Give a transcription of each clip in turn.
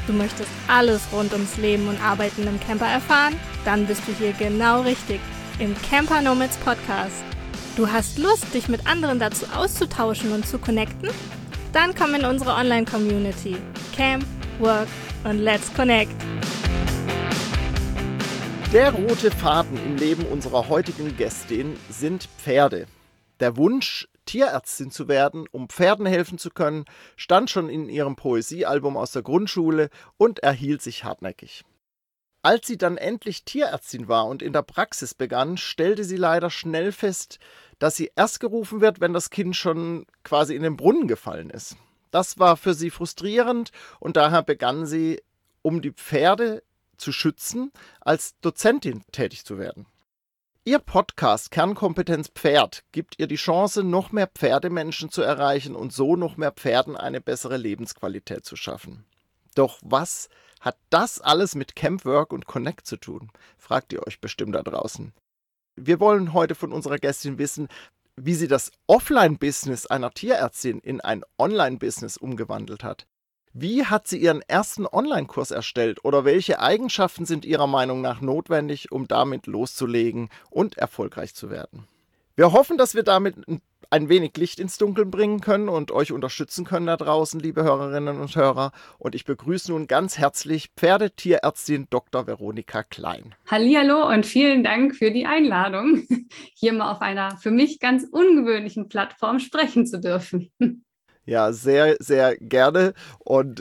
Du möchtest alles rund ums Leben und Arbeiten im Camper erfahren? Dann bist du hier genau richtig im Camper Nomads Podcast. Du hast Lust, dich mit anderen dazu auszutauschen und zu connecten? Dann komm in unsere Online-Community. Camp, Work und Let's Connect. Der rote Faden im Leben unserer heutigen Gästin sind Pferde. Der Wunsch, Tierärztin zu werden, um Pferden helfen zu können, stand schon in ihrem Poesiealbum aus der Grundschule und erhielt sich hartnäckig. Als sie dann endlich Tierärztin war und in der Praxis begann, stellte sie leider schnell fest, dass sie erst gerufen wird, wenn das Kind schon quasi in den Brunnen gefallen ist. Das war für sie frustrierend und daher begann sie, um die Pferde zu schützen, als Dozentin tätig zu werden. Ihr Podcast Kernkompetenz Pferd gibt ihr die Chance, noch mehr Pferdemenschen zu erreichen und so noch mehr Pferden eine bessere Lebensqualität zu schaffen. Doch was hat das alles mit Camp, Work und Connect zu tun? Fragt ihr euch bestimmt da draußen. Wir wollen heute von unserer Gästin wissen, wie sie das Offline-Business einer Tierärztin in ein Online-Business umgewandelt hat. Wie hat sie ihren ersten Online-Kurs erstellt oder welche Eigenschaften sind ihrer Meinung nach notwendig, um damit loszulegen und erfolgreich zu werden? Wir hoffen, dass wir damit ein wenig Licht ins Dunkeln bringen können und euch unterstützen können da draußen, liebe Hörerinnen und Hörer. Und ich begrüße nun ganz herzlich Pferdetierärztin Dr. Veronika Klein. Hallihallo und vielen Dank für die Einladung, hier mal auf einer für mich ganz ungewöhnlichen Plattform sprechen zu dürfen. Ja, sehr, sehr gerne. Und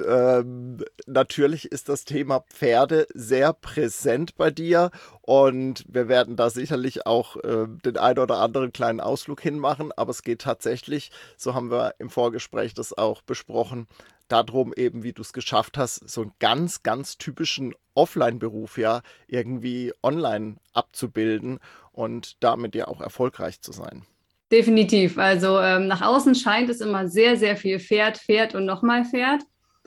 natürlich ist das Thema Pferde sehr präsent bei dir. Und wir werden da sicherlich auch den einen oder anderen kleinen Ausflug hinmachen. Aber es geht tatsächlich, so haben wir im Vorgespräch das auch besprochen, darum eben, wie du es geschafft hast, so einen ganz, ganz typischen Offline-Beruf ja irgendwie online abzubilden und damit ja auch erfolgreich zu sein. Definitiv. Also nach außen scheint es immer sehr, sehr viel Pferd, Pferd und nochmal Pferd.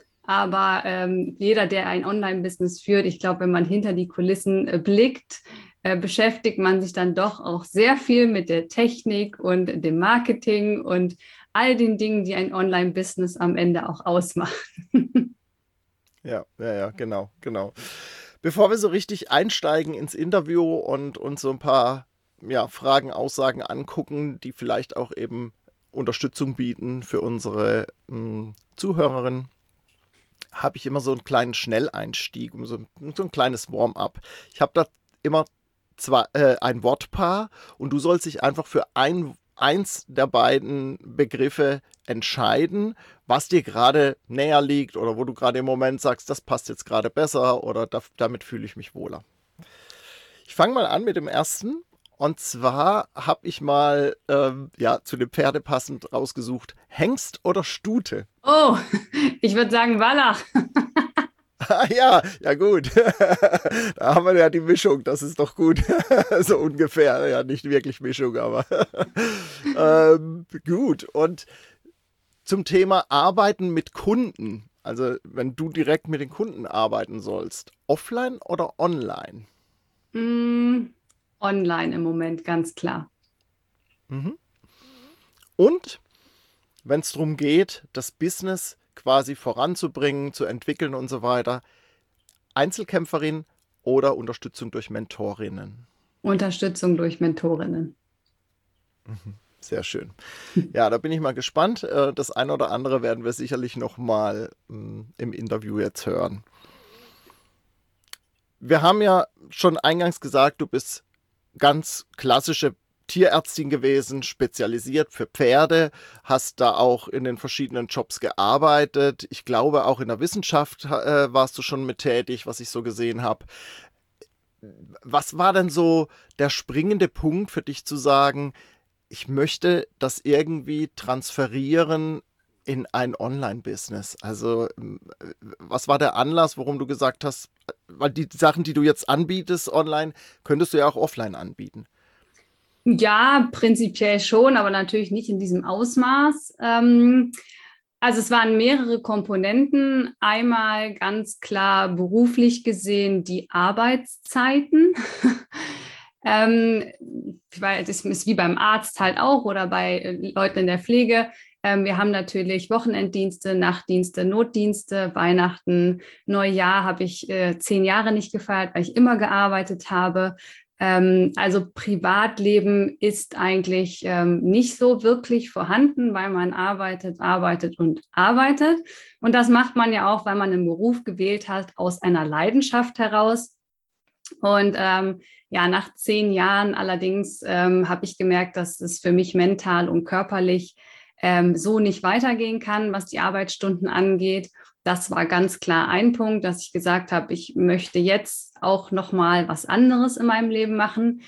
Aber jeder, der ein Online-Business führt, ich glaube, wenn man hinter die Kulissen blickt, beschäftigt man sich dann doch auch sehr viel mit der Technik und dem Marketing und all den Dingen, die ein Online-Business am Ende auch ausmachen. Ja, genau. Bevor wir so richtig einsteigen ins Interview und uns so ein paar Fragen, Aussagen angucken, die vielleicht auch eben Unterstützung bieten für unsere Zuhörerinnen, habe ich immer so einen kleinen Schnelleinstieg, so ein kleines Warm-up. Ich habe da immer ein Wortpaar und du sollst dich einfach für eins der beiden Begriffe entscheiden, was dir gerade näher liegt oder wo du gerade im Moment sagst, das passt jetzt gerade besser oder damit fühle ich mich wohler. Ich fange mal an mit dem ersten. Und zwar habe ich mal, zu dem Pferde passend rausgesucht, Hengst oder Stute? Oh, ich würde sagen Wallach. Ja gut. Da haben wir ja die Mischung, das ist doch gut. So ungefähr, ja nicht wirklich Mischung, aber gut. Und zum Thema Arbeiten mit Kunden, also wenn du direkt mit den Kunden arbeiten sollst, offline oder online? Online im Moment, ganz klar. Mhm. Und wenn es darum geht, das Business quasi voranzubringen, zu entwickeln und so weiter, Einzelkämpferin oder Unterstützung durch Mentorinnen? Unterstützung durch Mentorinnen. Sehr schön. Ja, da bin ich mal gespannt. Das eine oder andere werden wir sicherlich noch mal im Interview jetzt hören. Wir haben ja schon eingangs gesagt, du bist ganz klassische Tierärztin gewesen, spezialisiert für Pferde, hast da auch in den verschiedenen Jobs gearbeitet. Ich glaube, auch in der Wissenschaft warst du schon mit tätig, was ich so gesehen habe. Was war denn so der springende Punkt für dich zu sagen, ich möchte das irgendwie transferieren in ein Online-Business? Also was war der Anlass, warum du gesagt hast, weil die Sachen, die du jetzt anbietest online, könntest du ja auch offline anbieten? Ja, prinzipiell schon, aber natürlich nicht in diesem Ausmaß. Also es waren mehrere Komponenten. Einmal ganz klar beruflich gesehen die Arbeitszeiten. Das ist wie beim Arzt halt auch oder bei Leuten in der Pflege. Wir haben natürlich Wochenenddienste, Nachtdienste, Notdienste, Weihnachten, Neujahr habe ich 10 Jahre nicht gefeiert, weil ich immer gearbeitet habe. Also Privatleben ist eigentlich nicht so wirklich vorhanden, weil man arbeitet, arbeitet und arbeitet. Und das macht man ja auch, weil man einen Beruf gewählt hat, aus einer Leidenschaft heraus. Und nach 10 Jahren allerdings habe ich gemerkt, dass es für mich mental und körperlich so nicht weitergehen kann, was die Arbeitsstunden angeht. Das war ganz klar ein Punkt, dass ich gesagt habe, ich möchte jetzt auch noch mal was anderes in meinem Leben machen.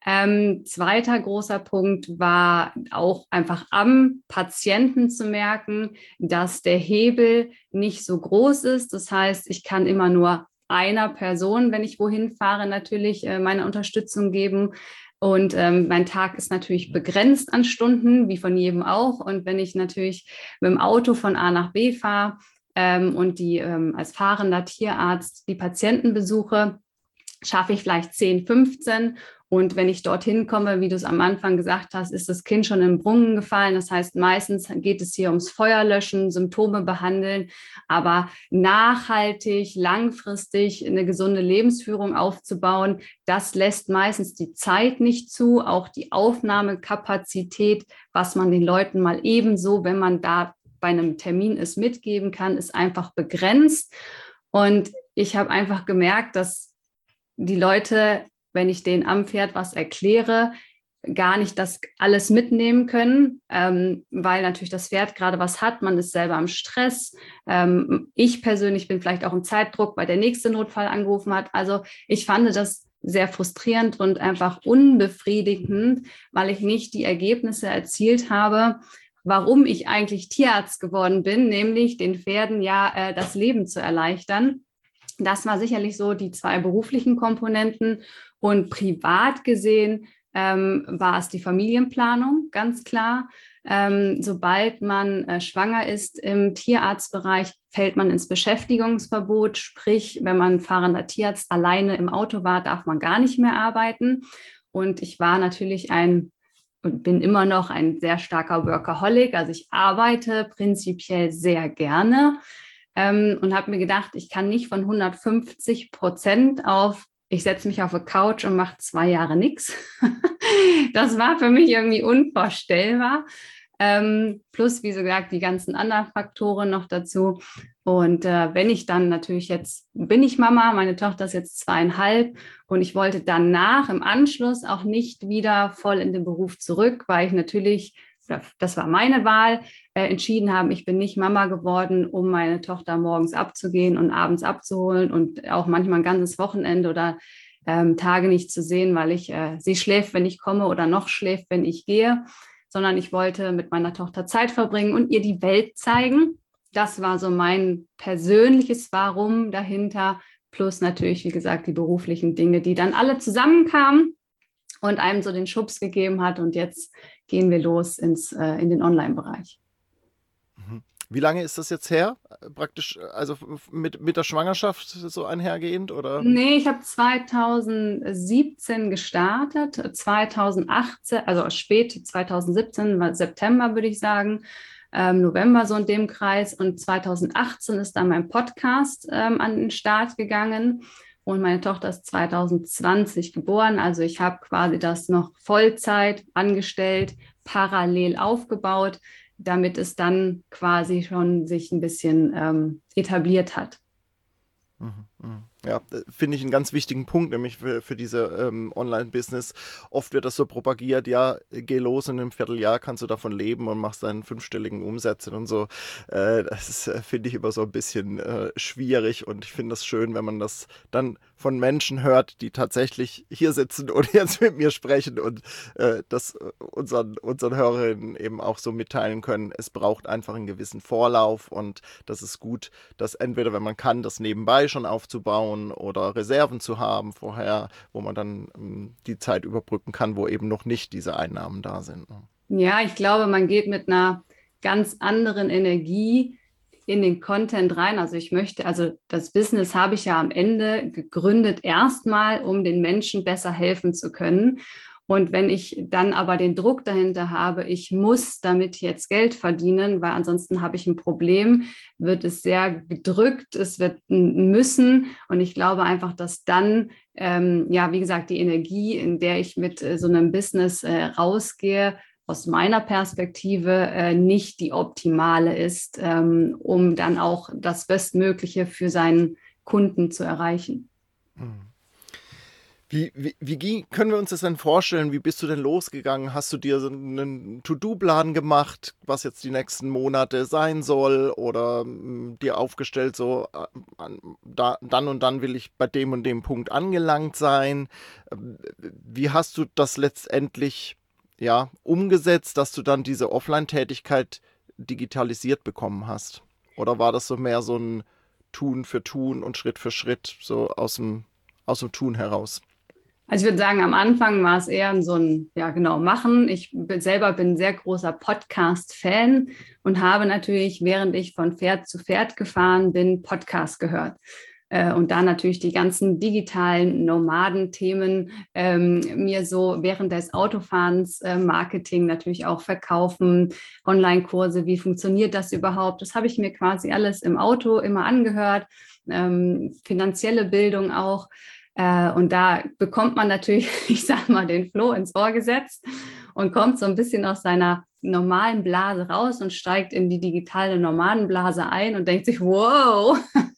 Zweiter großer Punkt war auch einfach am Patienten zu merken, dass der Hebel nicht so groß ist. Das heißt, ich kann immer nur einer Person, wenn ich wohin fahre, natürlich meine Unterstützung geben. Und mein Tag ist natürlich begrenzt an Stunden, wie von jedem auch. Und wenn ich natürlich mit dem Auto von A nach B fahre und die als fahrender Tierarzt die Patienten besuche, schaffe ich vielleicht 10, 15. Und wenn ich dorthin komme, wie du es am Anfang gesagt hast, ist das Kind schon im Brunnen gefallen. Das heißt, meistens geht es hier ums Feuerlöschen, Symptome behandeln, aber nachhaltig, langfristig eine gesunde Lebensführung aufzubauen, das lässt meistens die Zeit nicht zu, auch die Aufnahmekapazität, was man den Leuten mal ebenso, wenn man da bei einem Termin es mitgeben kann, ist einfach begrenzt. Und ich habe einfach gemerkt, dass die Leute, wenn ich denen am Pferd was erkläre, gar nicht das alles mitnehmen können, weil natürlich das Pferd gerade was hat, man ist selber am Stress. Ich persönlich bin vielleicht auch im Zeitdruck, weil der nächste Notfall angerufen hat. Also ich fand das sehr frustrierend und einfach unbefriedigend, weil ich nicht die Ergebnisse erzielt habe, warum ich eigentlich Tierarzt geworden bin, nämlich den Pferden das Leben zu erleichtern. Das war sicherlich so die 2 beruflichen Komponenten. Und privat gesehen war es die Familienplanung, ganz klar. Sobald man schwanger ist im Tierarztbereich, fällt man ins Beschäftigungsverbot. Sprich, wenn man fahrender Tierarzt alleine im Auto war, darf man gar nicht mehr arbeiten. Und ich war natürlich und bin immer noch ein sehr starker Workaholic. Also ich arbeite prinzipiell sehr gerne und habe mir gedacht, ich kann nicht von 150% auf, ich setze mich auf eine Couch und mache 2 Jahre nichts. Das war für mich irgendwie unvorstellbar. Plus, wie so gesagt, die ganzen anderen Faktoren noch dazu. Und wenn ich dann natürlich jetzt, bin ich Mama, meine Tochter ist jetzt 2,5 und ich wollte danach im Anschluss auch nicht wieder voll in den Beruf zurück, weil ich natürlich, das war meine Wahl, entschieden habe, ich bin nicht Mama geworden, um meine Tochter morgens abzugehen und abends abzuholen und auch manchmal ein ganzes Wochenende oder Tage nicht zu sehen, weil sie schläft, wenn ich komme oder noch schläft, wenn ich gehe, sondern ich wollte mit meiner Tochter Zeit verbringen und ihr die Welt zeigen. Das war so mein persönliches Warum dahinter, plus natürlich, wie gesagt, die beruflichen Dinge, die dann alle zusammenkamen und einem so den Schubs gegeben hat. Und jetzt gehen wir los in den Online-Bereich. Wie lange ist das jetzt her? Praktisch, also mit der Schwangerschaft so einhergehend, oder? Nee, ich habe 2017 gestartet, 2018, also spät 2017, September würde ich sagen, November so in dem Kreis. Und 2018 ist dann mein Podcast an den Start gegangen. Und meine Tochter ist 2020 geboren. Also ich habe quasi das noch Vollzeit angestellt, parallel aufgebaut, damit es dann quasi schon sich ein bisschen etabliert hat. Ja, finde ich einen ganz wichtigen Punkt, nämlich für diese Online-Business. Oft wird das so propagiert, ja, geh los, in einem Vierteljahr kannst du davon leben und machst deinen 5-stelligen Umsätze und so. Das finde ich immer so ein bisschen schwierig und ich finde das schön, wenn man das dann von Menschen hört, die tatsächlich hier sitzen und jetzt mit mir sprechen und das unseren Hörerinnen eben auch so mitteilen können. Es braucht einfach einen gewissen Vorlauf und das ist gut, das entweder, wenn man kann, das nebenbei schon aufzubauen oder Reserven zu haben vorher, wo man dann die Zeit überbrücken kann, wo eben noch nicht diese Einnahmen da sind. Ja, ich glaube, man geht mit einer ganz anderen Energie in den Content rein. Also das Business habe ich ja am Ende gegründet, erstmal, um den Menschen besser helfen zu können. Und wenn ich dann aber den Druck dahinter habe, ich muss damit jetzt Geld verdienen, weil ansonsten habe ich ein Problem, wird es sehr gedrückt, es wird ein Müssen. Und ich glaube einfach, dass dann, wie gesagt, die Energie, in der ich mit so einem Business rausgehe, aus meiner Perspektive nicht die optimale ist, um dann auch das Bestmögliche für seinen Kunden zu erreichen. Wie können wir uns das denn vorstellen? Wie bist du denn losgegangen? Hast du dir so einen To-Do-Plan gemacht, was jetzt die nächsten Monate sein soll? Oder dir aufgestellt, so dann und dann will ich bei dem und dem Punkt angelangt sein? Wie hast du das letztendlich umgesetzt, dass du dann diese Offline-Tätigkeit digitalisiert bekommen hast? Oder war das so mehr so ein Tun für Tun und Schritt für Schritt, so aus dem Tun heraus? Also ich würde sagen, am Anfang war es eher so ein, Machen. Ich selber bin ein sehr großer Podcast-Fan und habe natürlich, während ich von Pferd zu Pferd gefahren bin, Podcast gehört. Und da natürlich die ganzen digitalen Nomaden-Themen mir so während des Autofahrens Marketing natürlich auch verkaufen, Online-Kurse, wie funktioniert das überhaupt? Das habe ich mir quasi alles im Auto immer angehört, finanzielle Bildung auch. Und da bekommt man natürlich, ich sag mal, den Floh ins Ohr gesetzt und kommt so ein bisschen aus seiner normalen Blase raus und steigt in die digitale Nomadenblase ein und denkt sich, wow.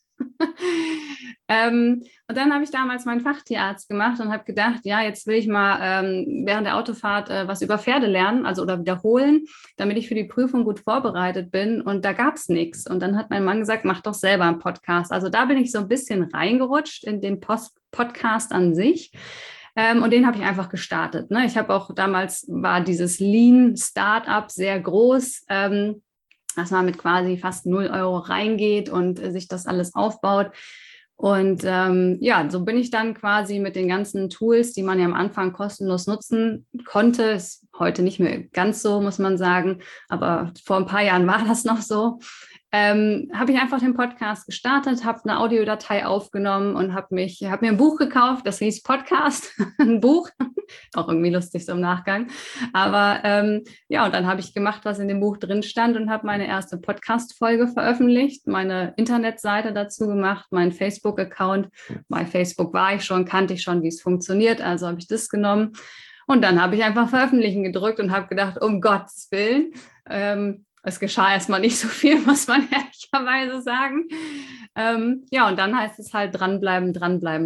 Und dann habe ich damals meinen Fachtierarzt gemacht und habe gedacht, ja, jetzt will ich mal während der Autofahrt was über Pferde lernen, oder wiederholen, damit ich für die Prüfung gut vorbereitet bin. Und da gab es nichts. Und dann hat mein Mann gesagt, mach doch selber einen Podcast. Also da bin ich so ein bisschen reingerutscht in den Podcast an sich. Und den habe ich einfach gestartet. Ne? Ich habe auch damals, war dieses Lean-Startup sehr groß, dass man mit quasi fast 0 Euro reingeht und sich das alles aufbaut. Und so bin ich dann quasi mit den ganzen Tools, die man ja am Anfang kostenlos nutzen konnte, ist heute nicht mehr ganz so, muss man sagen, aber vor ein paar Jahren war das noch so, habe ich einfach den Podcast gestartet, habe eine Audiodatei aufgenommen und habe mir ein Buch gekauft, das hieß Podcast, ein Buch, auch irgendwie lustig so im Nachgang. Aber und dann habe ich gemacht, was in dem Buch drin stand und habe meine erste Podcast-Folge veröffentlicht, meine Internetseite dazu gemacht, meinen Facebook-Account. Bei Facebook war ich schon, kannte ich schon, wie es funktioniert, also habe ich das genommen. Und dann habe ich einfach Veröffentlichen gedrückt und habe gedacht, um Gottes Willen, es geschah erstmal nicht so viel, muss man ehrlicherweise sagen. Und dann heißt es halt dranbleiben.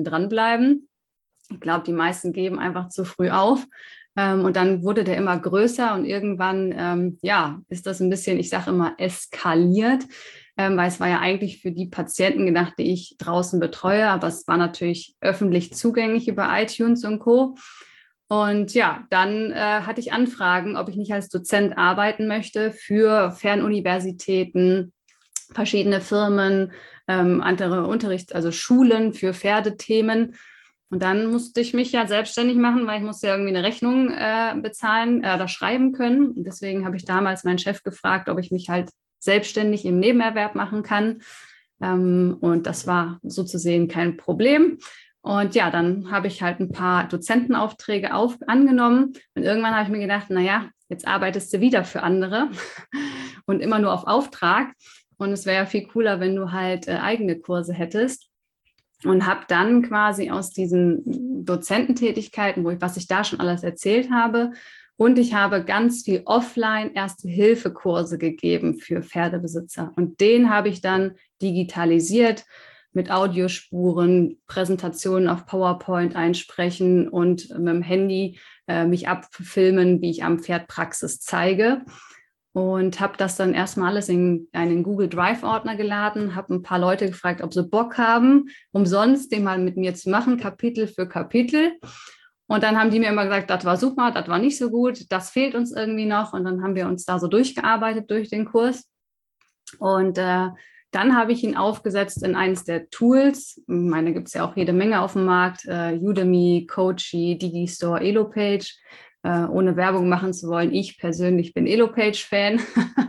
Ich glaube, die meisten geben einfach zu früh auf. Und dann wurde der immer größer und irgendwann, ist das ein bisschen, ich sage immer, eskaliert, weil es war ja eigentlich für die Patienten gedacht, die ich draußen betreue, aber es war natürlich öffentlich zugänglich über iTunes und Co. Und dann hatte ich Anfragen, ob ich nicht als Dozent arbeiten möchte für Fernuniversitäten, verschiedene Firmen, andere also Schulen für Pferdethemen. Und dann musste ich mich ja selbstständig machen, weil ich musste ja irgendwie eine Rechnung bezahlen oder schreiben können. Und deswegen habe ich damals meinen Chef gefragt, ob ich mich halt selbstständig im Nebenerwerb machen kann. Und das war so zu sehen kein Problem. Und dann habe ich halt ein paar Dozentenaufträge angenommen. Und irgendwann habe ich mir gedacht, jetzt arbeitest du wieder für andere und immer nur auf Auftrag. Und es wäre ja viel cooler, wenn du halt eigene Kurse hättest. Und habe dann quasi aus diesen Dozententätigkeiten, was ich da schon alles erzählt habe, und ich habe ganz viel offline Erste-Hilfe-Kurse gegeben für Pferdebesitzer. Und den habe ich dann digitalisiert mit Audiospuren, Präsentationen auf PowerPoint einsprechen und mit dem Handy mich abfilmen, wie ich am Pferd Praxis zeige. Und habe das dann erstmal alles in einen Google Drive-Ordner geladen, habe ein paar Leute gefragt, ob sie Bock haben, umsonst den mal mit mir zu machen, Kapitel für Kapitel. Und dann haben die mir immer gesagt, das war super, das war nicht so gut, das fehlt uns irgendwie noch. Und dann haben wir uns da so durchgearbeitet durch den Kurs. Und dann habe ich ihn aufgesetzt in eines der Tools. Ich meine, da gibt es ja auch jede Menge auf dem Markt. Udemy, Coachy, Digistore, Elopage. Ohne Werbung machen zu wollen. Ich persönlich bin Elopage-Fan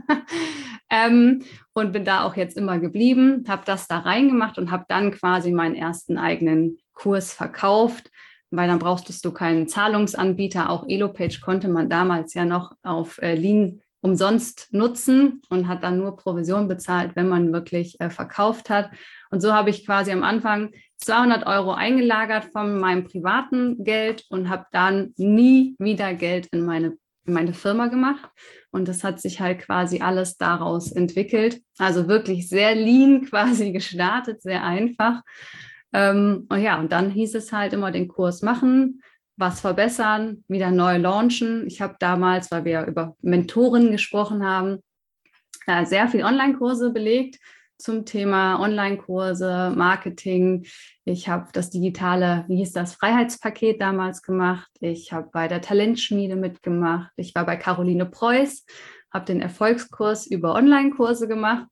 und bin da auch jetzt immer geblieben, habe das da reingemacht und habe dann quasi meinen ersten eigenen Kurs verkauft, weil dann brauchtest du keinen Zahlungsanbieter. Auch Elopage konnte man damals ja noch auf Lean umsonst nutzen und hat dann nur Provision bezahlt, wenn man wirklich verkauft hat. Und so habe ich quasi am Anfang 200 € eingelagert von meinem privaten Geld und habe dann nie wieder Geld in meine Firma gemacht. Und das hat sich halt quasi alles daraus entwickelt. Also wirklich sehr lean quasi gestartet, sehr einfach. Und dann hieß es halt immer den Kurs machen, was verbessern, wieder neu launchen. Ich habe damals, weil wir über Mentoren gesprochen haben, sehr viel Online-Kurse belegt zum Thema Online-Kurse, Marketing. Ich habe das digitale, Freiheitspaket damals gemacht. Ich habe bei der Talentschmiede mitgemacht. Ich war bei Caroline Preuß, habe den Erfolgskurs über Online-Kurse gemacht.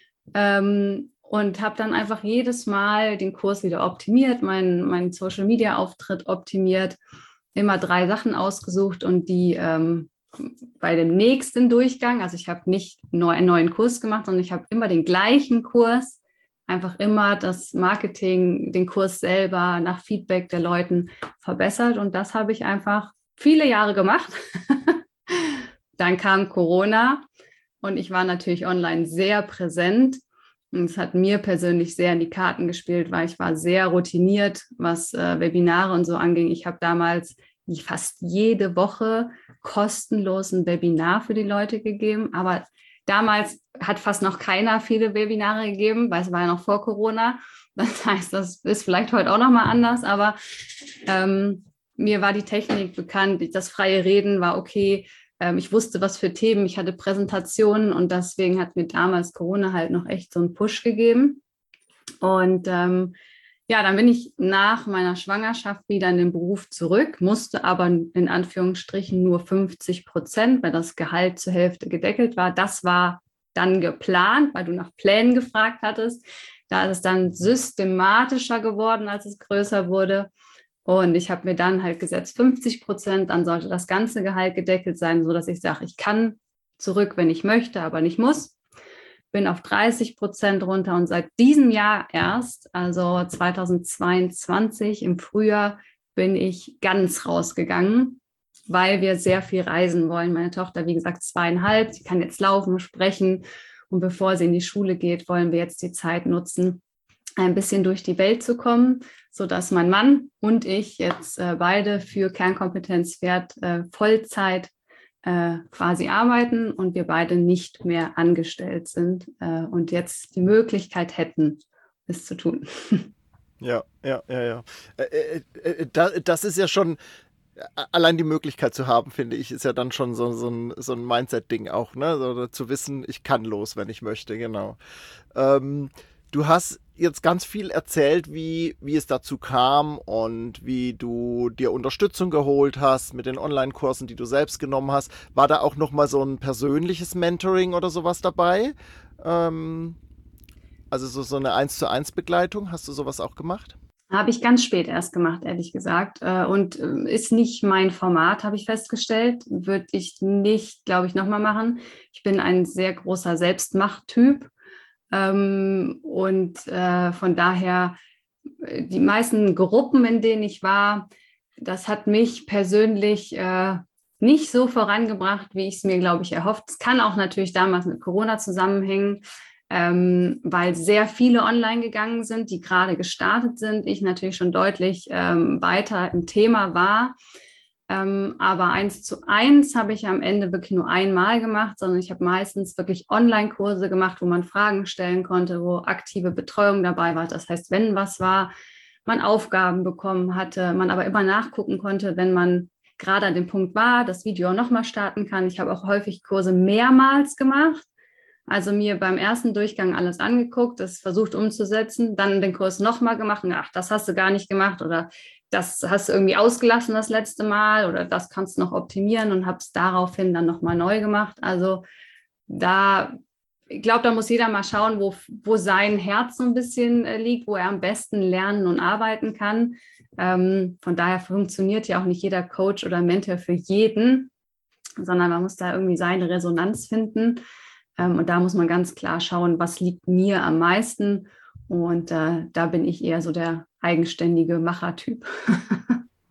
Und habe dann einfach jedes Mal den Kurs wieder optimiert, meinen Social-Media-Auftritt optimiert, immer 3 Sachen ausgesucht und die bei dem nächsten Durchgang, also ich habe nicht einen neuen Kurs gemacht, sondern ich habe immer den gleichen Kurs, einfach immer das Marketing, den Kurs selber nach Feedback der Leuten verbessert. Und das habe ich einfach viele Jahre gemacht. Dann kam Corona und ich war natürlich online sehr präsent. Und es hat mir persönlich sehr in die Karten gespielt, weil ich war sehr routiniert, was Webinare und so anging. Ich habe damals fast jede Woche kostenlos ein Webinar für die Leute gegeben. Aber damals hat fast noch keiner viele Webinare gegeben, weil es war ja noch vor Corona. Das heißt, das ist vielleicht heute auch noch mal anders. Aber mir war die Technik bekannt. Das freie Reden war okay. Ich wusste, was für Themen. Ich hatte Präsentationen und deswegen hat mir damals Corona halt noch echt so einen Push gegeben. Und dann bin ich nach meiner Schwangerschaft wieder in den Beruf zurück, musste aber in Anführungsstrichen nur 50%, weil das Gehalt zur Hälfte gedeckelt war. Das war dann geplant, weil du nach Plänen gefragt hattest. Da ist es dann systematischer geworden, als es größer wurde. Und ich habe mir dann halt gesetzt 50%, dann sollte das ganze Gehalt gedeckelt sein, sodass ich sage, ich kann zurück, wenn ich möchte, aber nicht muss. Bin auf 30% runter und seit diesem Jahr erst, also 2022 im Frühjahr, bin ich ganz rausgegangen, weil wir sehr viel reisen wollen. Meine Tochter, wie gesagt, 2,5, sie kann jetzt laufen, sprechen und bevor sie in die Schule geht, wollen wir jetzt die Zeit nutzen, ein bisschen durch die Welt zu kommen, sodass mein Mann und ich jetzt beide für Kernkompetenz Pferd Vollzeit quasi arbeiten und wir beide nicht mehr angestellt sind und jetzt die Möglichkeit hätten, es zu tun. Ja. Das ist ja schon, allein die Möglichkeit zu haben, finde ich, ist ja dann schon so ein Mindset-Ding auch, ne? So, zu wissen, ich kann los, wenn ich möchte, genau. Du hast jetzt ganz viel erzählt, wie es dazu kam und wie du dir Unterstützung geholt hast mit den Online-Kursen, die du selbst genommen hast. War da auch nochmal so ein persönliches Mentoring oder sowas dabei? Also so eine 1:1 Begleitung, hast du sowas auch gemacht? Habe ich ganz spät erst gemacht, ehrlich gesagt. Und ist nicht mein Format, habe ich festgestellt. Würde ich nicht, glaube ich, nochmal machen. Ich bin ein sehr großer Selbstmacht-Typ. Und von daher, die meisten Gruppen, in denen ich war, das hat mich persönlich nicht so vorangebracht, wie ich es mir, glaube ich, erhofft. Es kann auch natürlich damals mit Corona zusammenhängen, weil sehr viele online gegangen sind, die gerade gestartet sind. Ich natürlich schon deutlich weiter im Thema war. Aber 1:1 habe ich am Ende wirklich nur einmal gemacht, sondern ich habe meistens wirklich Online-Kurse gemacht, wo man Fragen stellen konnte, wo aktive Betreuung dabei war. Das heißt, wenn was war, man Aufgaben bekommen hatte, man aber immer nachgucken konnte, wenn man gerade an dem Punkt war, das Video auch nochmal starten kann. Ich habe auch häufig Kurse mehrmals gemacht. Also mir beim ersten Durchgang alles angeguckt, das versucht umzusetzen, dann den Kurs nochmal gemacht und ach, das hast du gar nicht gemacht oder das hast du irgendwie ausgelassen das letzte Mal oder das kannst du noch optimieren und habe es daraufhin dann nochmal neu gemacht. Also ich glaube, da muss jeder mal schauen, wo sein Herz so ein bisschen liegt, wo er am besten lernen und arbeiten kann. Von daher funktioniert ja auch nicht jeder Coach oder Mentor für jeden, sondern man muss da irgendwie seine Resonanz finden. Und da muss man ganz klar schauen, was liegt mir am meisten. Und da bin ich eher so der eigenständige Machertyp.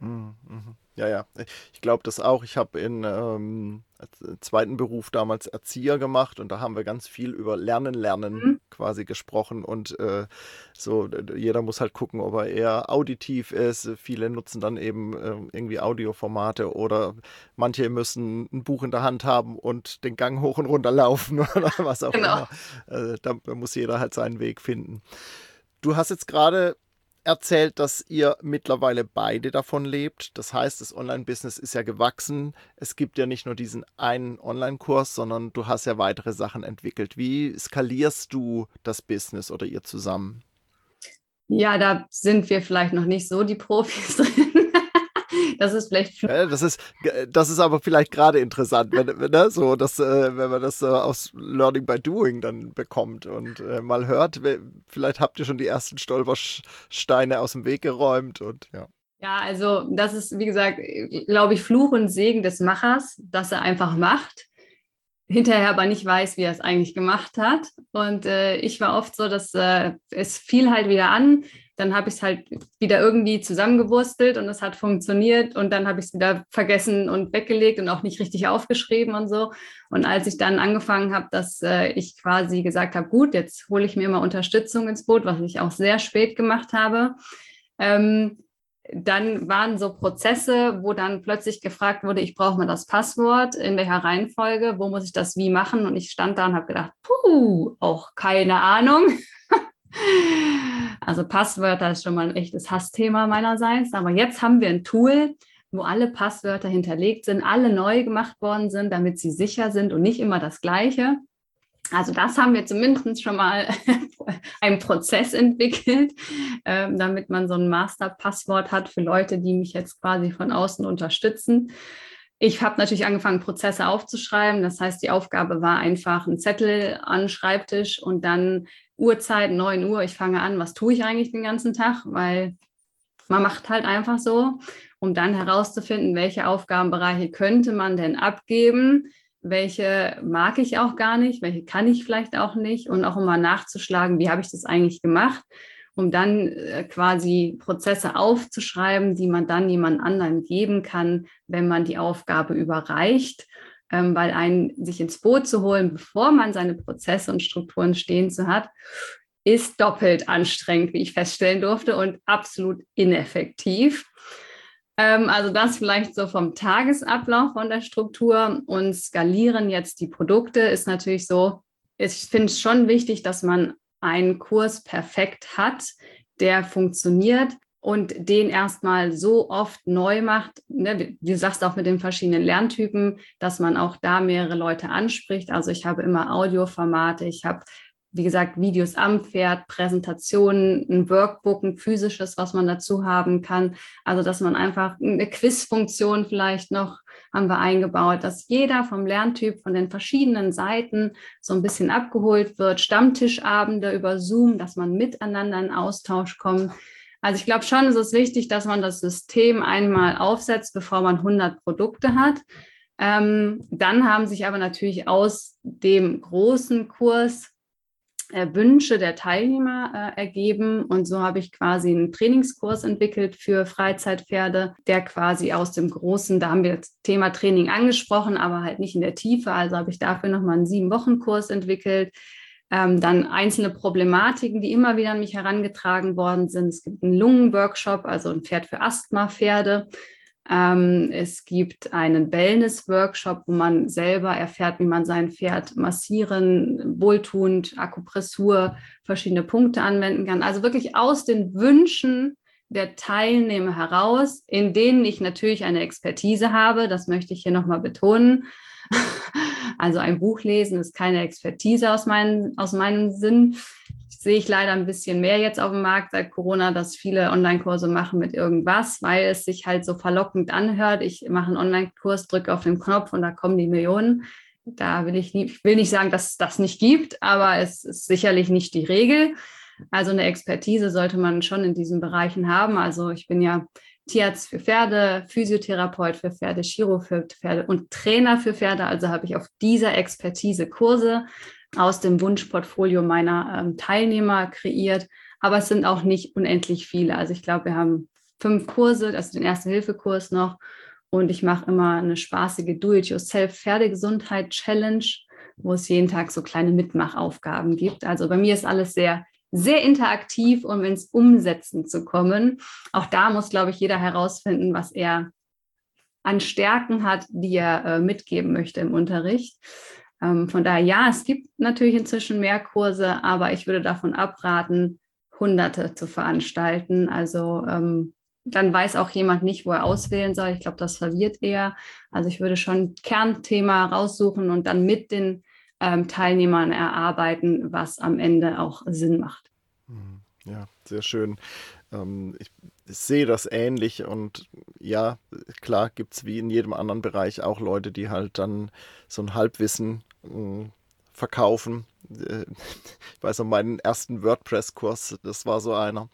Mhm, mhm. Ja, ja, ich glaube das auch. Ich habe als zweiten Beruf damals Erzieher gemacht und da haben wir ganz viel über Lernen Mhm. quasi gesprochen und jeder muss halt gucken, ob er eher auditiv ist. Viele nutzen dann eben irgendwie Audioformate oder manche müssen ein Buch in der Hand haben und den Gang hoch und runter laufen oder was auch Genau. immer. Da muss jeder halt seinen Weg finden. Du hast jetzt gerade erzählt, dass ihr mittlerweile beide davon lebt. Das heißt, das Online-Business ist ja gewachsen. Es gibt ja nicht nur diesen einen Online-Kurs, sondern du hast ja weitere Sachen entwickelt. Wie skalierst du das Business oder ihr zusammen? Ja, da sind wir vielleicht noch nicht so die Profis drin. Das ist vielleicht Ja, das ist aber vielleicht gerade interessant, wenn man das aus Learning by Doing dann bekommt und mal hört. Vielleicht habt ihr schon die ersten Stolpersteine aus dem Weg geräumt und ja. Ja, also das ist, wie gesagt, glaube ich, Fluch und Segen des Machers, dass er einfach macht, hinterher aber nicht weiß, wie er es eigentlich gemacht hat. Und ich war oft so, dass es fiel halt wieder an, dann habe ich es halt wieder irgendwie zusammengewurstelt und es hat funktioniert und dann habe ich es wieder vergessen und weggelegt und auch nicht richtig aufgeschrieben und so. Und als ich dann angefangen habe, dass ich quasi gesagt habe, gut, jetzt hole ich mir mal Unterstützung ins Boot, was ich auch sehr spät gemacht habe, ähm, dann waren so Prozesse, wo dann plötzlich gefragt wurde, ich brauche mal das Passwort, in welcher Reihenfolge, wo muss ich das wie machen? Und ich stand da und habe gedacht, auch keine Ahnung. Also Passwörter ist schon mal ein echtes Hassthema meinerseits. Aber jetzt haben wir ein Tool, wo alle Passwörter hinterlegt sind, alle neu gemacht worden sind, damit sie sicher sind und nicht immer das Gleiche. Also das haben wir zumindest schon mal einen Prozess entwickelt, damit man so ein Master-Passwort hat für Leute, die mich jetzt quasi von außen unterstützen. Ich habe natürlich angefangen, Prozesse aufzuschreiben. Das heißt, die Aufgabe war einfach ein Zettel an den Schreibtisch und dann Uhrzeit, 9 Uhr. Ich fange an, was tue ich eigentlich den ganzen Tag? Weil man macht halt einfach so, um dann herauszufinden, welche Aufgabenbereiche könnte man denn abgeben, welche mag ich auch gar nicht, welche kann ich vielleicht auch nicht und auch immer nachzuschlagen, wie habe ich das eigentlich gemacht, um dann quasi Prozesse aufzuschreiben, die man dann jemand anderem geben kann, wenn man die Aufgabe überreicht, weil einen sich ins Boot zu holen, bevor man seine Prozesse und Strukturen stehen zu hat, ist doppelt anstrengend, wie ich feststellen durfte und absolut ineffektiv. Also das vielleicht so vom Tagesablauf von der Struktur und skalieren jetzt die Produkte ist natürlich so, ich finde es schon wichtig, dass man einen Kurs perfekt hat, der funktioniert und den erstmal so oft neu macht, ne, du sagst auch mit den verschiedenen Lerntypen, dass man auch da mehrere Leute anspricht. Also ich habe immer Audioformate, ich habe wie gesagt, Videos am Pferd, Präsentationen, ein Workbook, ein physisches, was man dazu haben kann. Also, dass man einfach eine Quizfunktion vielleicht noch haben wir eingebaut, dass jeder vom Lerntyp von den verschiedenen Seiten so ein bisschen abgeholt wird. Stammtischabende über Zoom, dass man miteinander in Austausch kommt. Also ich glaube schon, es ist wichtig, dass man das System einmal aufsetzt, bevor man 100 Produkte hat. Dann haben sich aber natürlich aus dem großen Kurs Wünsche der Teilnehmer ergeben. Und so habe ich quasi einen Trainingskurs entwickelt für Freizeitpferde, der quasi aus dem Großen, da haben wir das Thema Training angesprochen, aber halt nicht in der Tiefe. Also habe ich dafür nochmal einen 7-Wochen-Kurs entwickelt. Dann einzelne Problematiken, die immer wieder an mich herangetragen worden sind. Es gibt einen Lungenworkshop, also ein Pferd für Asthma-Pferde. Es gibt einen Wellness-Workshop, wo man selber erfährt, wie man sein Pferd massieren, wohltuend, Akupressur, verschiedene Punkte anwenden kann. Also wirklich aus den Wünschen der Teilnehmer heraus, in denen ich natürlich eine Expertise habe. Das möchte ich hier nochmal betonen. Also ein Buch lesen ist keine Expertise aus meinem Sinn. Sehe ich leider ein bisschen mehr jetzt auf dem Markt seit Corona, dass viele Online-Kurse machen mit irgendwas, weil es sich halt so verlockend anhört. Ich mache einen Online-Kurs, drücke auf den Knopf und da kommen die Millionen. Ich will nicht sagen, dass es das nicht gibt, aber es ist sicherlich nicht die Regel. Also eine Expertise sollte man schon in diesen Bereichen haben. Also ich bin ja Tierarzt für Pferde, Physiotherapeut für Pferde, Chiro für Pferde und Trainer für Pferde. Also habe ich auf dieser Expertise Kurse aus dem Wunschportfolio meiner Teilnehmer kreiert. Aber es sind auch nicht unendlich viele. Also ich glaube, wir haben 5 Kurse, also den Erste-Hilfe-Kurs noch. Und ich mache immer eine spaßige Do-it-yourself-Pferdegesundheit-Challenge, wo es jeden Tag so kleine Mitmachaufgaben gibt. Also bei mir ist alles sehr, sehr interaktiv, um ins Umsetzen zu kommen. Auch da muss, glaube ich, jeder herausfinden, was er an Stärken hat, die er mitgeben möchte im Unterricht. Von daher, ja, es gibt natürlich inzwischen mehr Kurse, aber ich würde davon abraten, Hunderte zu veranstalten. Also dann weiß auch jemand nicht, wo er auswählen soll. Ich glaube, das verwirrt eher. Also ich würde schon ein Kernthema raussuchen und dann mit den Teilnehmern erarbeiten, was am Ende auch Sinn macht. Ja, sehr schön. Ich sehe das ähnlich und ja, klar gibt es wie in jedem anderen Bereich auch Leute, die halt dann so ein Halbwissen verkaufen. Ich weiß noch, meinen ersten WordPress-Kurs, das war so einer,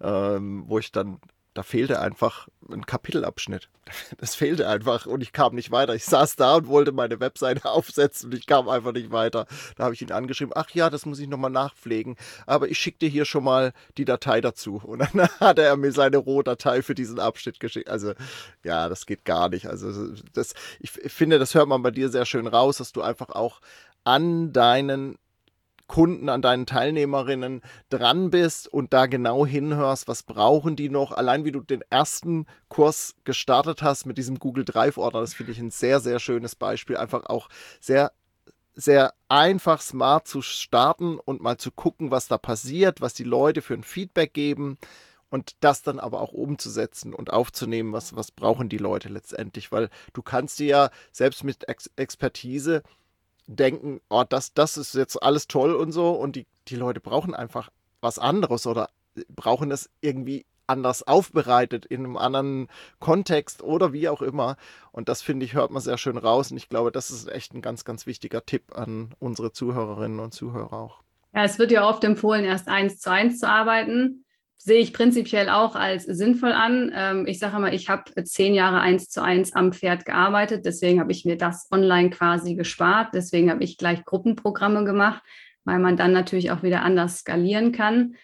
wo ich dann, da fehlte einfach ein Kapitelabschnitt. Das fehlte einfach und ich kam nicht weiter. Ich saß da und wollte meine Webseite aufsetzen und ich kam einfach nicht weiter. Da habe ich ihn angeschrieben, ach ja, das muss ich nochmal nachpflegen, aber ich schicke dir hier schon mal die Datei dazu. Und dann hat er mir seine Rohdatei für diesen Abschnitt geschickt. Also ja, das geht gar nicht. Also ich finde, das hört man bei dir sehr schön raus, dass du einfach auch an deinen Kunden, an deinen Teilnehmerinnen dran bist und da genau hinhörst, was brauchen die noch. Allein wie du den ersten Kurs gestartet hast mit diesem Google Drive-Ordner, das finde ich ein sehr, sehr schönes Beispiel. Einfach auch sehr, sehr einfach, smart zu starten und mal zu gucken, was da passiert, was die Leute für ein Feedback geben und das dann aber auch umzusetzen und aufzunehmen, was brauchen die Leute letztendlich. Weil du kannst dir ja selbst mit Expertise denken, oh, das ist jetzt alles toll und so und die Leute brauchen einfach was anderes oder brauchen es irgendwie anders aufbereitet in einem anderen Kontext oder wie auch immer und das finde ich, hört man sehr schön raus und ich glaube, das ist echt ein ganz, ganz wichtiger Tipp an unsere Zuhörerinnen und Zuhörer auch. Ja, es wird ja oft empfohlen, erst 1:1 zu arbeiten. Sehe ich prinzipiell auch als sinnvoll an. Ich sage mal, ich habe 10 Jahre 1:1 am Pferd gearbeitet. Deswegen habe ich mir das online quasi gespart. Deswegen habe ich gleich Gruppenprogramme gemacht, weil man dann natürlich auch wieder anders skalieren kann.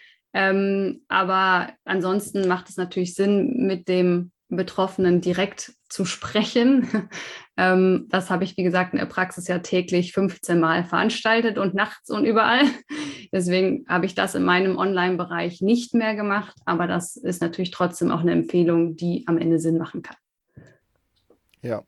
Aber ansonsten macht es natürlich Sinn, mit dem Betroffenen direkt zu sprechen. Das habe ich, wie gesagt, in der Praxis ja täglich 15 Mal veranstaltet und nachts und überall. Deswegen habe ich das in meinem Online-Bereich nicht mehr gemacht. Aber das ist natürlich trotzdem auch eine Empfehlung, die am Ende Sinn machen kann. Ja.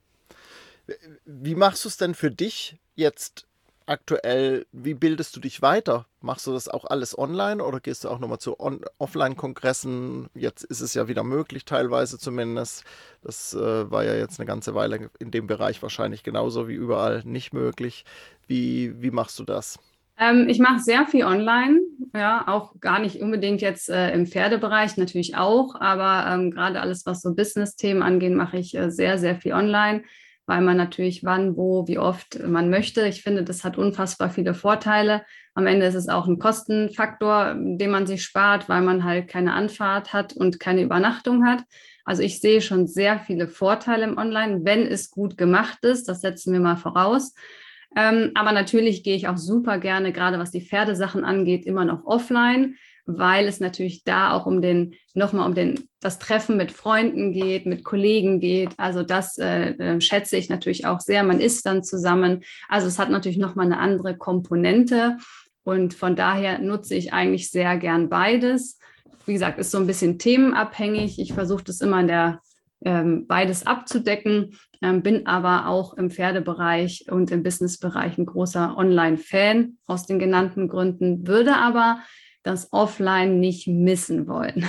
Wie machst du es denn für dich jetzt aktuell? Wie bildest du dich weiter? Machst du das auch alles online oder gehst du auch nochmal zu Offline-Kongressen? Jetzt ist es ja wieder möglich, teilweise zumindest. Das war ja jetzt eine ganze Weile in dem Bereich wahrscheinlich genauso wie überall nicht möglich. Wie machst du das? Ich mache sehr viel online, ja, auch gar nicht unbedingt jetzt im Pferdebereich, natürlich auch, aber gerade alles, was so Business-Themen angeht, mache ich sehr, sehr viel online, weil man natürlich wann, wo, wie oft man möchte. Ich finde, das hat unfassbar viele Vorteile. Am Ende ist es auch ein Kostenfaktor, den man sich spart, weil man halt keine Anfahrt hat und keine Übernachtung hat. Also ich sehe schon sehr viele Vorteile im Online, wenn es gut gemacht ist. Das setzen wir mal voraus. Aber natürlich gehe ich auch super gerne, gerade was die Pferdesachen angeht, immer noch offline, weil es natürlich da auch um das Treffen mit Freunden geht, mit Kollegen geht. Also das schätze ich natürlich auch sehr. Man isst dann zusammen. Also es hat natürlich nochmal eine andere Komponente. Und von daher nutze ich eigentlich sehr gern beides. Wie gesagt, ist so ein bisschen themenabhängig. Ich versuche das immer beides abzudecken, bin aber auch im Pferdebereich und im Businessbereich ein großer Online-Fan aus den genannten Gründen, würde aber das Offline nicht missen wollen.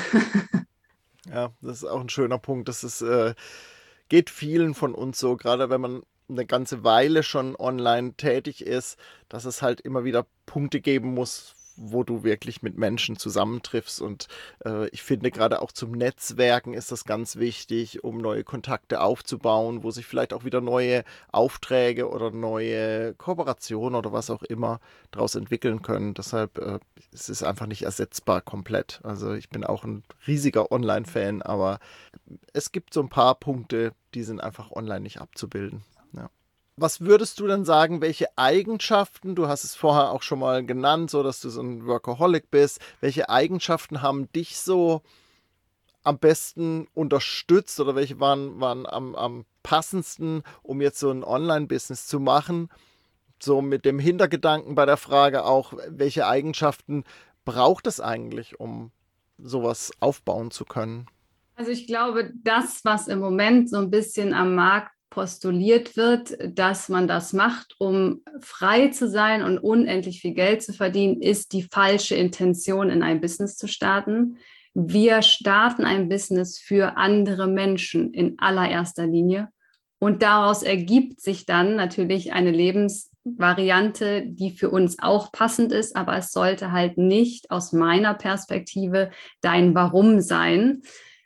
Ja, das ist auch ein schöner Punkt. Das ist, geht vielen von uns so, gerade wenn man eine ganze Weile schon online tätig ist, dass es halt immer wieder Punkte geben muss, wo du wirklich mit Menschen zusammentriffst und ich finde gerade auch zum Netzwerken ist das ganz wichtig, um neue Kontakte aufzubauen, wo sich vielleicht auch wieder neue Aufträge oder neue Kooperationen oder was auch immer daraus entwickeln können. Deshalb es ist einfach nicht ersetzbar komplett. Also ich bin auch ein riesiger Online-Fan, aber es gibt so ein paar Punkte, die sind einfach online nicht abzubilden. Ja. Was würdest du denn sagen, welche Eigenschaften, du hast es vorher auch schon mal genannt, so dass du so ein Workaholic bist, welche Eigenschaften haben dich so am besten unterstützt oder welche waren am passendsten, um jetzt so ein Online-Business zu machen? So mit dem Hintergedanken bei der Frage auch, welche Eigenschaften braucht es eigentlich, um sowas aufbauen zu können? Also ich glaube, das, was im Moment so ein bisschen am Markt postuliert wird, dass man das macht, um frei zu sein und unendlich viel Geld zu verdienen, ist die falsche Intention, in ein Business zu starten. Wir starten ein Business für andere Menschen in allererster Linie. Und daraus ergibt sich dann natürlich eine Lebensvariante, die für uns auch passend ist, aber es sollte halt nicht aus meiner Perspektive dein Warum sein.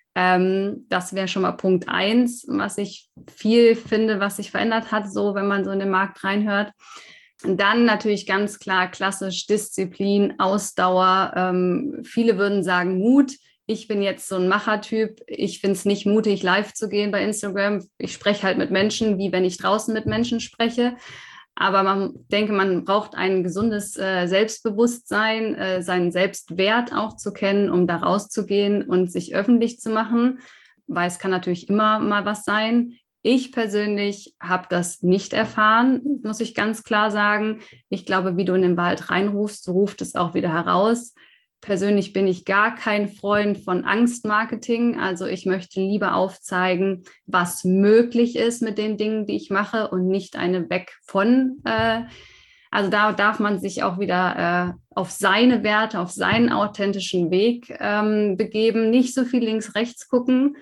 Das wäre schon mal Punkt 1, was ich viel finde, was sich verändert hat, so wenn man so in den Markt reinhört. Und dann natürlich ganz klar klassisch Disziplin, Ausdauer. Viele würden sagen Mut. Ich bin jetzt so ein Machertyp. Ich finde es nicht mutig, live zu gehen bei Instagram. Ich spreche halt mit Menschen, wie wenn ich draußen mit Menschen spreche. Aber man braucht ein gesundes Selbstbewusstsein, seinen Selbstwert auch zu kennen, um da rauszugehen und sich öffentlich zu machen, weil es kann natürlich immer mal was sein. Ich persönlich habe das nicht erfahren, muss ich ganz klar sagen. Ich glaube, wie du in den Wald reinrufst, so ruft es auch wieder heraus. Persönlich bin ich gar kein Freund von Angstmarketing. Also ich möchte lieber aufzeigen, was möglich ist mit den Dingen, die ich mache und nicht eine weg von. Also da darf man sich auch wieder auf seine Werte, auf seinen authentischen Weg begeben. Nicht so viel links-rechts gucken.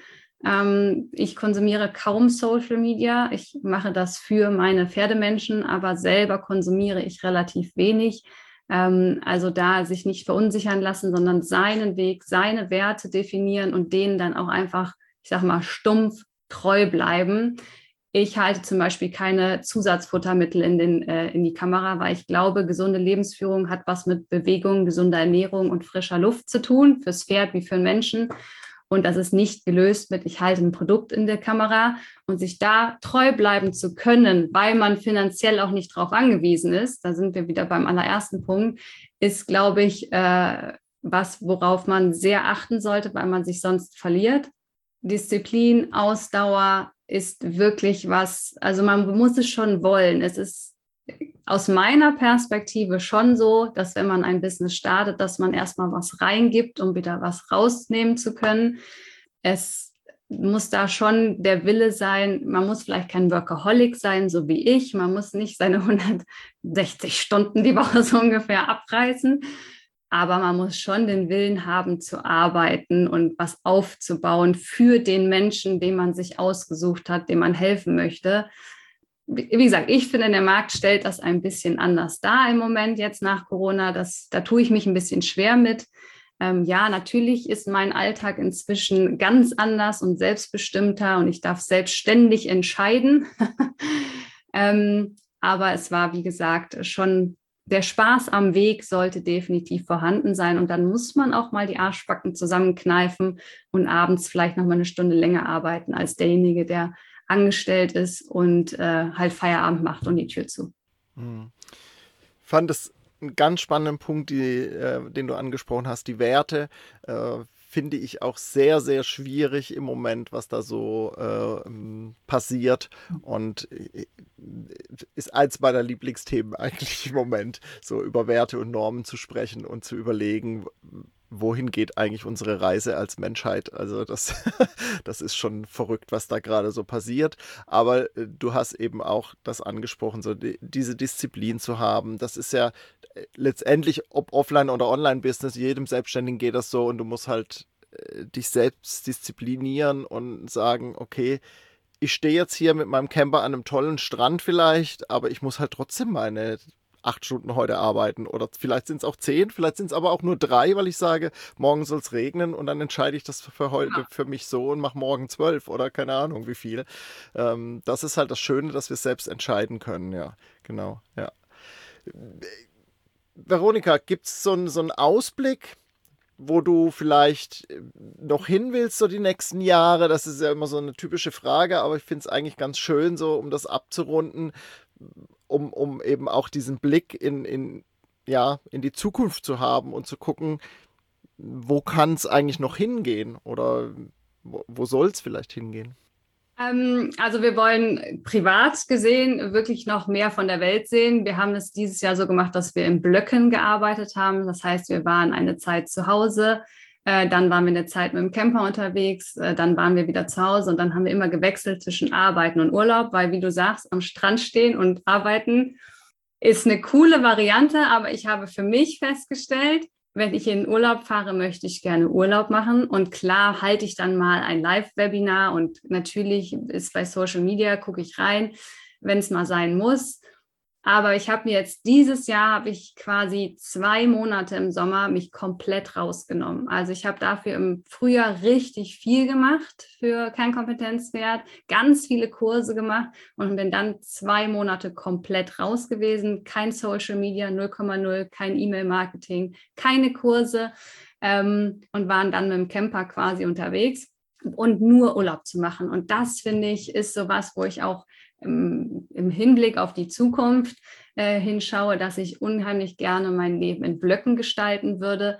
Ich konsumiere kaum Social Media. Ich mache das für meine Pferdemenschen, aber selber konsumiere ich relativ wenig. Also da sich nicht verunsichern lassen, sondern seinen Weg, seine Werte definieren und denen dann auch einfach, ich sag mal, stumpf treu bleiben. Ich halte zum Beispiel keine Zusatzfuttermittel in die Kamera, weil ich glaube, gesunde Lebensführung hat was mit Bewegung, gesunder Ernährung und frischer Luft zu tun, fürs Pferd wie für den Menschen. Und das ist nicht gelöst mit, ich halte ein Produkt in der Kamera, und sich da treu bleiben zu können, weil man finanziell auch nicht darauf angewiesen ist, da sind wir wieder beim allerersten Punkt, ist, glaube ich, worauf man sehr achten sollte, weil man sich sonst verliert. Disziplin, Ausdauer ist wirklich was, also man muss es schon wollen. Es ist aus meiner Perspektive schon so, dass wenn man ein Business startet, dass man erstmal was reingibt, um wieder was rausnehmen zu können. Es muss da schon der Wille sein, man muss vielleicht kein Workaholic sein, so wie ich. Man muss nicht seine 160 Stunden die Woche so ungefähr abreißen. Aber man muss schon den Willen haben, zu arbeiten und was aufzubauen für den Menschen, den man sich ausgesucht hat, dem man helfen möchte. Wie gesagt, ich finde, der Markt stellt das ein bisschen anders dar im Moment jetzt nach Corona. Da tue ich mich ein bisschen schwer mit. Ja, natürlich ist mein Alltag inzwischen ganz anders und selbstbestimmter und ich darf selbstständig entscheiden. Aber es war, wie gesagt, schon der Spaß am Weg sollte definitiv vorhanden sein. Und dann muss man auch mal die Arschbacken zusammenkneifen und abends vielleicht noch mal eine Stunde länger arbeiten als derjenige, der angestellt ist und halt Feierabend macht und die Tür zu. Ich fand es einen ganz spannenden Punkt, den du angesprochen hast, die Werte. Finde ich auch sehr, sehr schwierig im Moment, was da so passiert, und ist eins meiner Lieblingsthemen eigentlich im Moment, so über Werte und Normen zu sprechen und zu überlegen, wohin geht eigentlich unsere Reise als Menschheit. Also das ist schon verrückt, was da gerade so passiert. Aber du hast eben auch das angesprochen, so diese Disziplin zu haben. Das ist ja letztendlich, ob Offline- oder Online-Business, jedem Selbstständigen geht das so, und du musst halt dich selbst disziplinieren und sagen, okay, ich stehe jetzt hier mit meinem Camper an einem tollen Strand vielleicht, aber ich muss halt trotzdem meine 8 Stunden heute arbeiten, oder vielleicht sind es auch 10, vielleicht sind es aber auch nur 3, weil ich sage, morgen soll es regnen und dann entscheide ich das für heute für mich so und mache morgen 12 oder keine Ahnung wie viel. Das ist halt das Schöne, dass wir es selbst entscheiden können, ja, genau, ja. Veronika, gibt es so einen Ausblick, wo du vielleicht noch hin willst, so die nächsten Jahre? Das ist ja immer so eine typische Frage, aber ich finde es eigentlich ganz schön, so um das abzurunden, um eben auch diesen Blick in die Zukunft zu haben und zu gucken, wo kann es eigentlich noch hingehen oder wo soll es vielleicht hingehen? Also wir wollen privat gesehen wirklich noch mehr von der Welt sehen. Wir haben es dieses Jahr so gemacht, dass wir in Blöcken gearbeitet haben. Das heißt, wir waren eine Zeit zu Hause, dann waren wir eine Zeit mit dem Camper unterwegs, dann waren wir wieder zu Hause und dann haben wir immer gewechselt zwischen Arbeiten und Urlaub, weil, wie du sagst, am Strand stehen und arbeiten ist eine coole Variante, aber ich habe für mich festgestellt, wenn ich in den Urlaub fahre, möchte ich gerne Urlaub machen. Und klar halte ich dann mal ein Live-Webinar und natürlich ist bei Social Media, gucke ich rein, wenn es mal sein muss. Aber ich habe mir jetzt dieses Jahr, habe ich quasi 2 Monate im Sommer mich komplett rausgenommen. Also ich habe dafür im Frühjahr richtig viel gemacht für Kernkompetenzwert, ganz viele Kurse gemacht und bin dann 2 Monate komplett raus gewesen. Kein Social Media, 0,0, kein E-Mail-Marketing, keine Kurse und waren dann mit dem Camper quasi unterwegs und nur Urlaub zu machen. Und das, finde ich, ist sowas, wo ich auch im Hinblick auf die Zukunft hinschaue, dass ich unheimlich gerne mein Leben in Blöcken gestalten würde,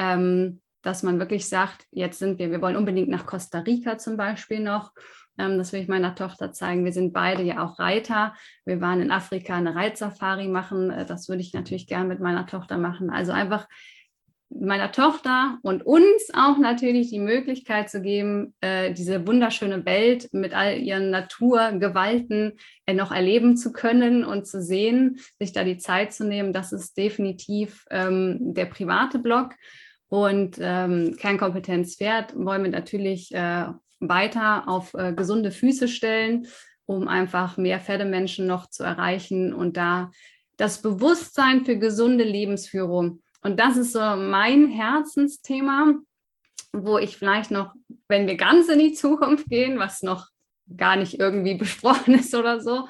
dass man wirklich sagt, jetzt wir wollen unbedingt nach Costa Rica zum Beispiel noch. Das will ich meiner Tochter zeigen. Wir sind beide ja auch Reiter. Wir waren in Afrika eine Reitsafari machen. Das würde ich natürlich gerne mit meiner Tochter machen. Also einfach meiner Tochter und uns auch natürlich die Möglichkeit zu geben, diese wunderschöne Welt mit all ihren Naturgewalten noch erleben zu können und zu sehen, sich da die Zeit zu nehmen. Das ist definitiv der private Blog. Und Kernkompetenz Pferd wollen wir natürlich weiter auf gesunde Füße stellen, um einfach mehr Pferdemenschen noch zu erreichen und da das Bewusstsein für gesunde Lebensführung. Und das ist so mein Herzensthema, wo ich vielleicht noch, wenn wir ganz in die Zukunft gehen, was noch gar nicht irgendwie besprochen ist oder so,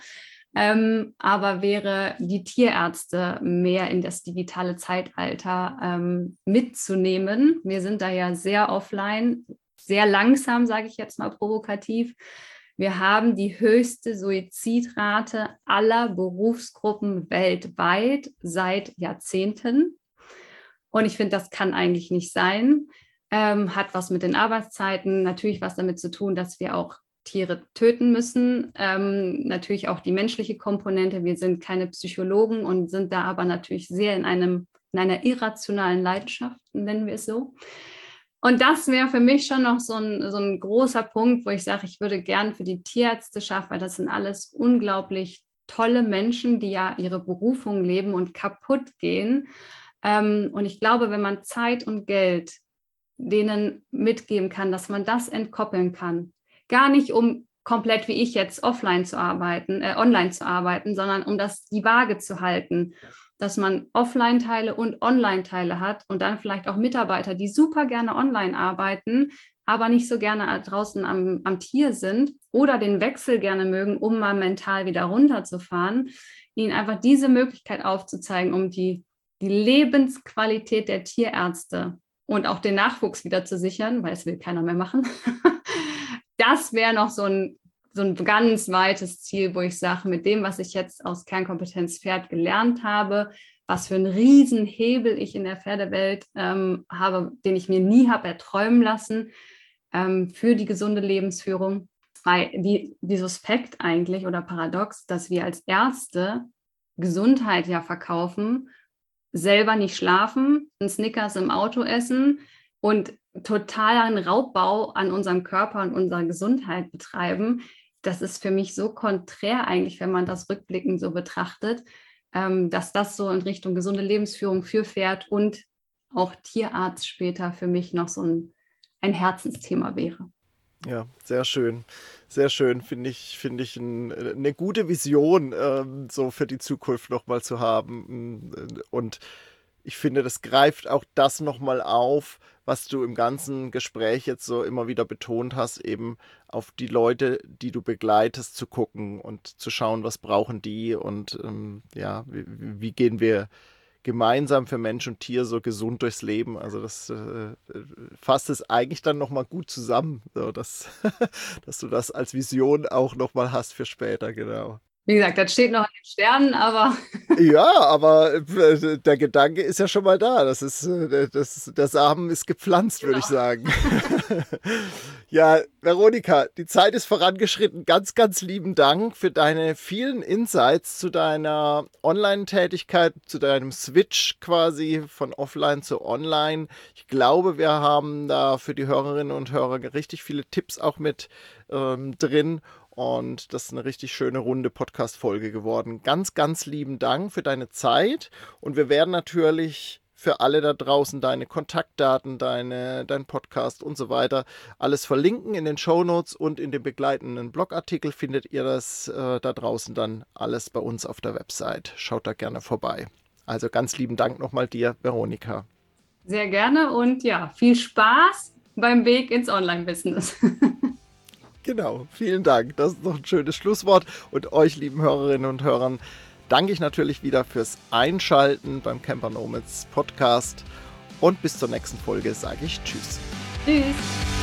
aber wäre die Tierärzte mehr in das digitale Zeitalter mitzunehmen. Wir sind da ja sehr offline, sehr langsam, sage ich jetzt mal provokativ. Wir haben die höchste Suizidrate aller Berufsgruppen weltweit seit Jahrzehnten. Und ich finde, das kann eigentlich nicht sein. Hat was mit den Arbeitszeiten, natürlich was damit zu tun, dass wir auch Tiere töten müssen. Natürlich auch die menschliche Komponente. Wir sind keine Psychologen und sind da aber natürlich sehr in einer irrationalen Leidenschaft, nennen wir es so. Und das wäre für mich schon noch so ein großer Punkt, wo ich sage, ich würde gern für die Tierärzteschaft, weil das sind alles unglaublich tolle Menschen, die ja ihre Berufung leben und kaputt gehen. Und ich glaube, wenn man Zeit und Geld denen mitgeben kann, dass man das entkoppeln kann, gar nicht um komplett wie ich jetzt online zu arbeiten, sondern um die Waage zu halten, dass man Offline-Teile und Online-Teile hat und dann vielleicht auch Mitarbeiter, die super gerne online arbeiten, aber nicht so gerne draußen am Tier sind oder den Wechsel gerne mögen, um mal mental wieder runterzufahren, ihnen einfach diese Möglichkeit aufzuzeigen, um die Lebensqualität der Tierärzte und auch den Nachwuchs wieder zu sichern, weil es will keiner mehr machen. Das wäre noch so ein ganz weites Ziel, wo ich sage, mit dem, was ich jetzt aus Kernkompetenz Pferd gelernt habe, was für einen riesen Hebel ich in der Pferdewelt habe, den ich mir nie habe erträumen lassen, für die gesunde Lebensführung. Weil die Suspekt eigentlich oder paradox, dass wir als Ärzte Gesundheit ja verkaufen, selber nicht schlafen, einen Snickers im Auto essen und totalen Raubbau an unserem Körper und unserer Gesundheit betreiben. Das ist für mich so konträr eigentlich, wenn man das rückblickend so betrachtet, dass das so in Richtung gesunde Lebensführung für Pferd und auch Tierarzt später für mich noch so ein Herzensthema wäre. Ja, sehr schön. Sehr schön, finde ich eine gute Vision, so für die Zukunft nochmal zu haben. Und ich finde, das greift auch das nochmal auf, was du im ganzen Gespräch jetzt so immer wieder betont hast, eben auf die Leute, die du begleitest, zu gucken und zu schauen, was brauchen die und wie gehen wir gemeinsam für Mensch und Tier so gesund durchs Leben. Also das fasst es eigentlich dann nochmal gut zusammen, so dass du das als Vision auch nochmal hast für später, genau. Wie gesagt, das steht noch in den Sternen, aber... Ja, aber der Gedanke ist ja schon mal da. Der Samen ist gepflanzt, würde ich sagen. Ja, Veronika, die Zeit ist vorangeschritten. Ganz, ganz lieben Dank für deine vielen Insights zu deiner Online-Tätigkeit, zu deinem Switch quasi von offline zu online. Ich glaube, wir haben da für die Hörerinnen und Hörer richtig viele Tipps auch mit drin. Und das ist eine richtig schöne, runde Podcast-Folge geworden. Ganz, ganz lieben Dank für deine Zeit. Und wir werden natürlich für alle da draußen deine Kontaktdaten, dein Podcast und so weiter alles verlinken in den Shownotes und in dem begleitenden Blogartikel findet ihr das da draußen dann alles bei uns auf der Website. Schaut da gerne vorbei. Also ganz lieben Dank nochmal dir, Veronika. Sehr gerne und ja, viel Spaß beim Weg ins Online-Business. Genau, vielen Dank. Das ist noch ein schönes Schlusswort. Und euch, lieben Hörerinnen und Hörern, danke ich natürlich wieder fürs Einschalten beim Camper Nomads Podcast. Und bis zur nächsten Folge sage ich Tschüss. Tschüss.